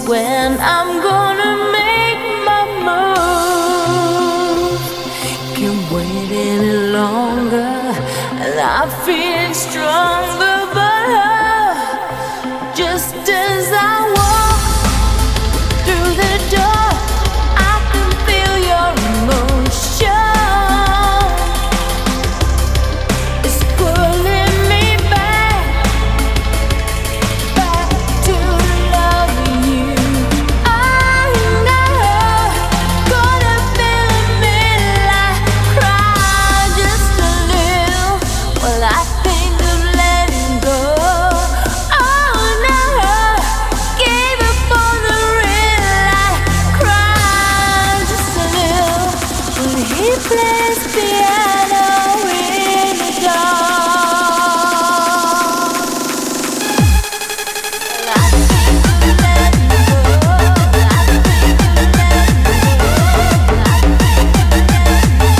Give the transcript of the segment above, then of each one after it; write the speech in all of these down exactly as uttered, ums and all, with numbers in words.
when I'm gonna make my move. Can't wait any longer, and I feel stronger, but uh, just as I walk through the door, I can feel your emotion. It's pulling me back, back to loving you. I know, gonna feel a midnight cry just a little. Well, I think of letting go. Oh no, gave up on the real life, cry just a little. When he plays piano in the dark. Well, I think of letting go. I think of letting go. I think of letting go.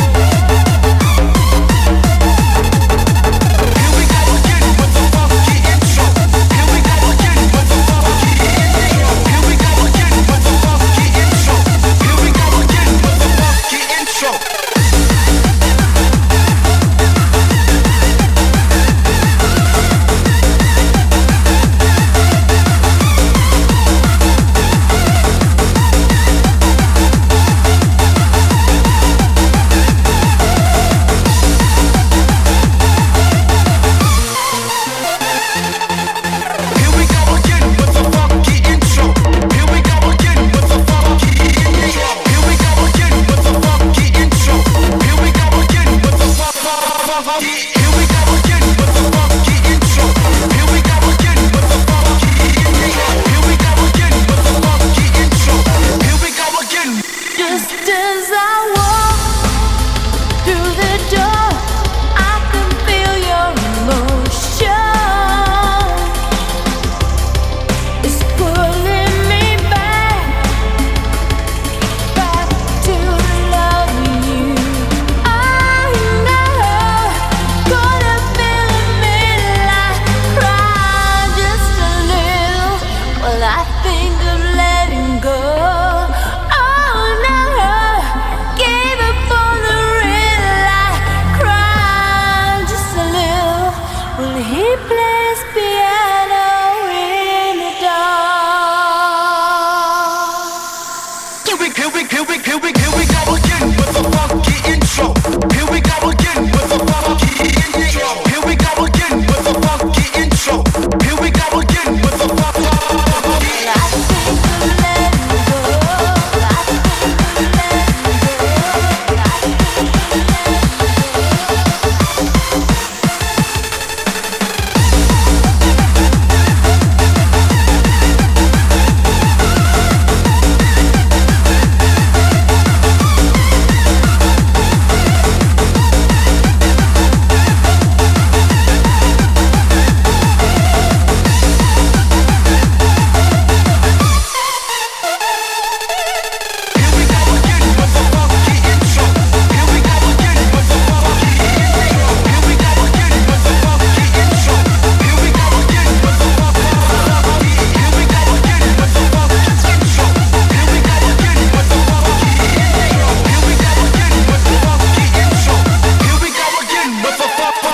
Here we go again with the funky intro. Here we go again with the funky intro. Here we go again with the funky intro. Here we go again with the funky intro. Here we go again with the funky intro. Here we go again with the funky intro. Here we go again with the funky intro. Here we go again with the funky. Here we go again with the funky intro. Here we go again with the funky intro. Here we go again with the funky intro. Here we go again. Just as I walk through the door, I can feel your emotion. It's pulling me back, back to loving you. I know, gonna feel a midnight cry just a little. Well, I think of letting go. Oh no, gave up on the real life, cry just a little. When he plays piano in the dark. Here we, here we, here we, here we, here we go again with the funky intro. Here we go again with the funky intro. Here we go again with the funky intro. Here we go again with the funky. Well, I think of letting go. I think of letting go. I think of letting Here we go again with the funky intro. Here we go again with the funky intro. Here we go again with the funky intro. Here we go again with the funky. Here we go again with the funky intro. Here we go again with the funky intro. Here we go again with the funky intro. Here we go again with the funky.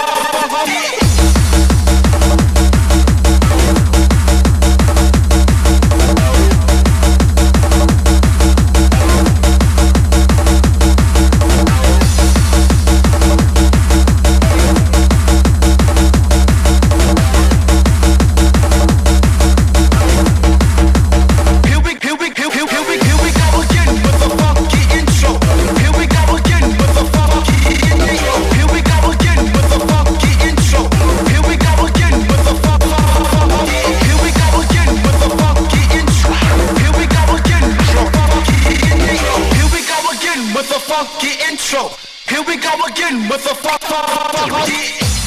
Here we, here we, here, here, here we, here we go again with the funky intro. Here we go again with the funky intro. Here we go again with the funky intro. Here we go again with the funky. Here we go again with the funky intro. Here we go again with the funky intro. Here we go again with the funky intro. Here we go again with the funky.